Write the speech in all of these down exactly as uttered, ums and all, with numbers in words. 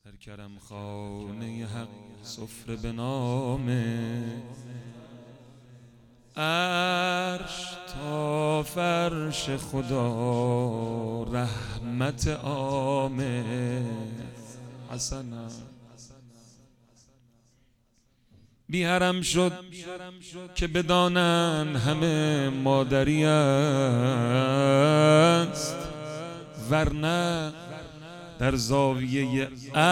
در کرم خانه حق سفره به نام عرش تا فرش خدا رحمت عام حسنا بی حرم شد که بدانن همه مادری است، ورنه در زاویه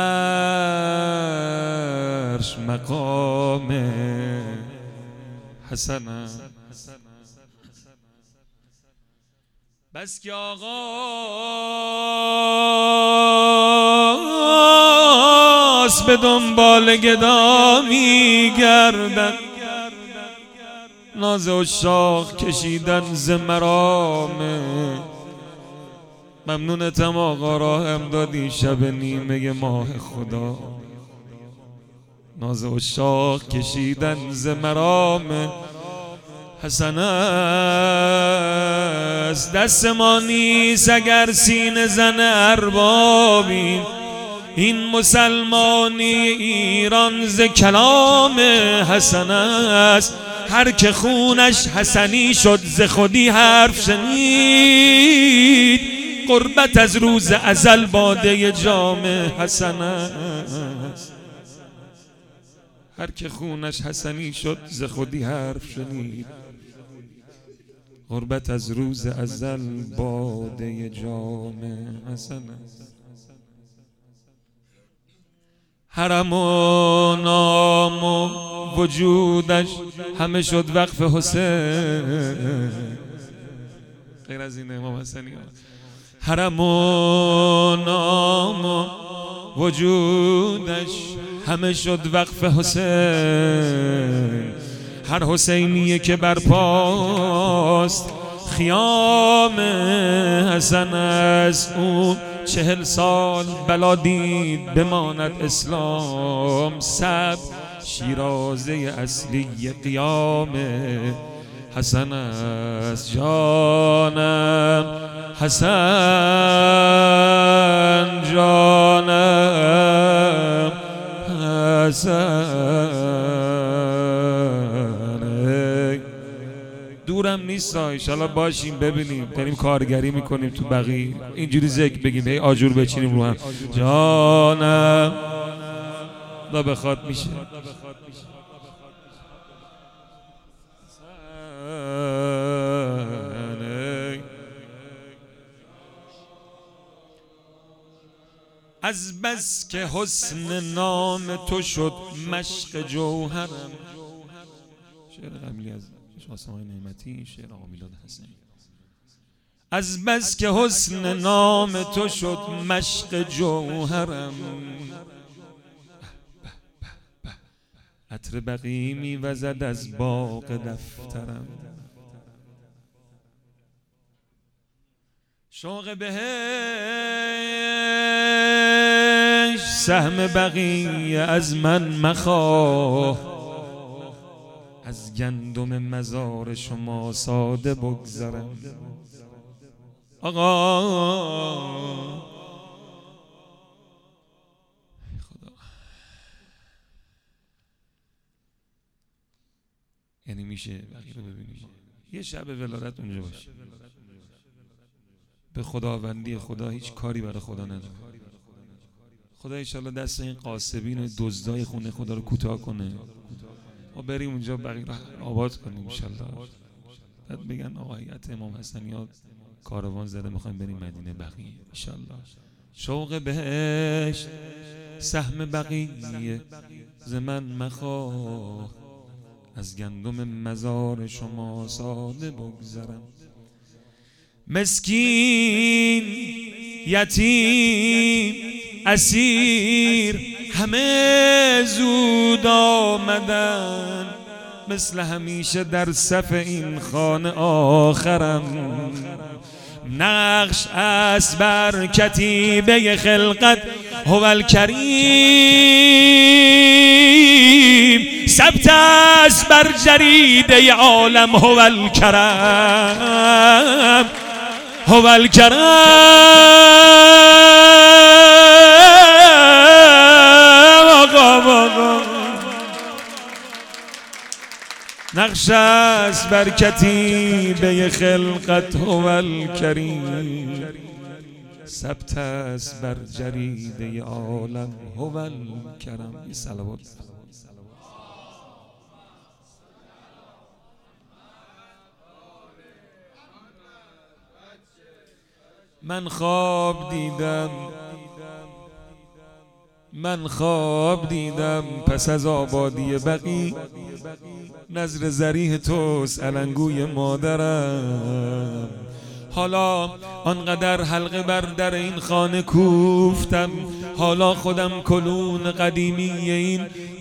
عرش مقام حسن است. بس که آغاز به دنبال گدا می گردن، ناز عشاق کشیدن ز مرامه. ممنونتم آقا راهم دادی شب نیمه ماه خدا، ناز عشاق کشیدن ز مرامه حسن است. دست ما نیست اگر سینه زن اربابیم، این مسلمانی ایران ز کلام حسن است. هر که خونش حسنی شد ز خودی حرف شنید، قربت از روز ازل باده جام حسن است. هر که خونش حسنی شد ز خودی حرف شنید، قربت از روز ازل باده جام حسن است. حرم و نام و وجودش همه شد وقف حسین، غیر از این امام حسنی. حرم و نام و وجودش همه شد وقف حسین. هر حسینیه که برپاست خیام حسن است. او چهل سال بلا دید بماند اسلام، سب شیرازه اصلی قیام حسن است. جانم حسن، جانم حسن. دورم نیست، انشالله باشیم ببینیم، داریم کارگری میکنیم تو بقیه. اینجوری ذکر بگیم، هی آجور بچینیم رو هم. جانم دا بخواد میشه. از بس که حسن نام تو شد مشق جوهرم. شعر قبلی از شاسمای نعمتی، شعر آقا میلاد حسنی. از بس که حسن نام تو شد مشق جوهرم، عطر بقی می وزد از باغ دفترم. شوق بهش سهم بقیه از من مخواه، از گندم مزار شما ساده بگذرم. آقا خدا، یعنی میشه بقیه رو ببینیم یه شب ولادت اونجا باشه، به خداوندی خدا هیچ کاری برای خدا نداره. خدا انشالله دست این قاسبین و دزدای خونه خدا رو کوتاه کنه، ما بریم اونجا بقیه رو آباد کنیم انشالله. بعد بگن آقا هیئت امام حسنی ها کاروان زده میخوایم بریم مدینه بقیه انشالله. شوق بهشت سهم بقیه ز من مخواه، از گندم مزار شما ساده بگذرم. مسکین یتیم اسیر همه زود آمدن، مثل همیشه در صف این خانه آخرم. نقش است بر کتیبه خلقت هو الکریم، ثبت است بر جریده عالم هو الکرم، هو الکرم. نقش است بر کتیبه خلقت هو الکریم، ثبت است بر جریده عالم هو الکرم. یه صلوات. من خواب دیدم من خواب دیدم پس از آبادی بقی، نظر ذریح توست علنگوی مادرم. حالا آنقدر حلقه بر در این خانه کوفتم، حالا خودم کلون قدیمی این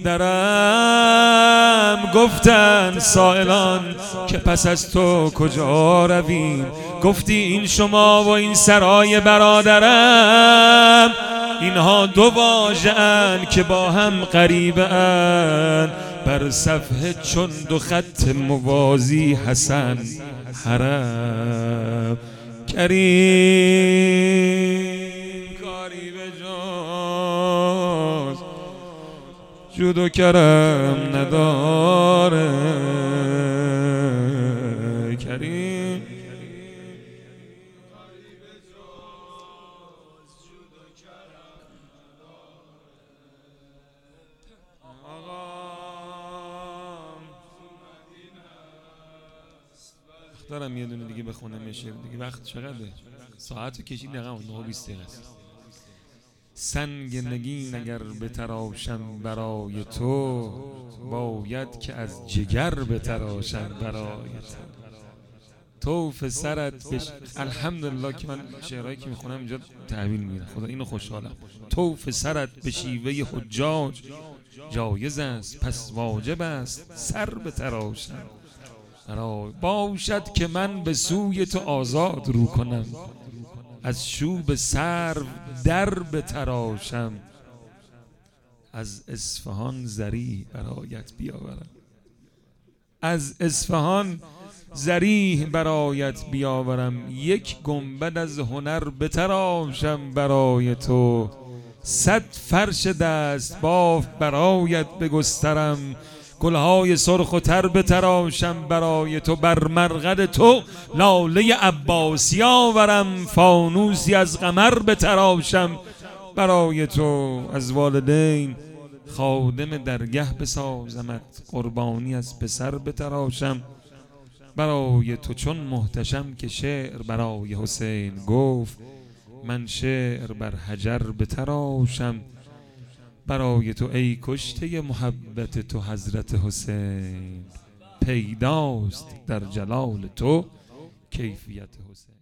درم. گفتن سائلان که پس از تو کجا رویم، گفتی این شما و این سرای برادرم. اینها دو واژه‌اند که با هم غریبه اند، بر صفحه چون دو خط موازی حسن حرم. کریم کاری به جز جود و کرم نداره. کریم دارم یه دونه دیگه بخونم یه شعر دیگه. وقت چقدره؟ ساعتو کشید دقیقا نه و بیست دقیقه است. سنگ نگین اگر بتراشم برای تو، باید که از جگر بتراشم برای تو. طوف سرت بش... الحمدلله که من شعرهایی که میخونم اینجا تحویل میگیرم، خدا اینو خوشحالم. طوف سرت به شیوه حجاج جایز است، پس واجب است سر بتراشم. باشد که من به سوی تو آزاد رو کنم، از شوب سرو در بتراشم. از اصفهان زریح برایت بیاورم، از اصفهان زریح برایت بیاورم. یک گنبد از هنر بتراشم برای تو، صد فرش دست باف برایت بگسترم. گلهای سرخ و تر بتراشم برای تو، بر مرقد تو لاله عباسی آورم. فانوسی از قمر بتراشم برای تو، از والدین خادم درگه بسازمت. قربانی از پسر بتراشم برای تو، چون محتشم که شعر برای حسین گفت. من شعر بر حجر بتراشم برای تو، ای کشته محبت تو حضرت حسین. پیداست در جلال تو کیفیت حسین.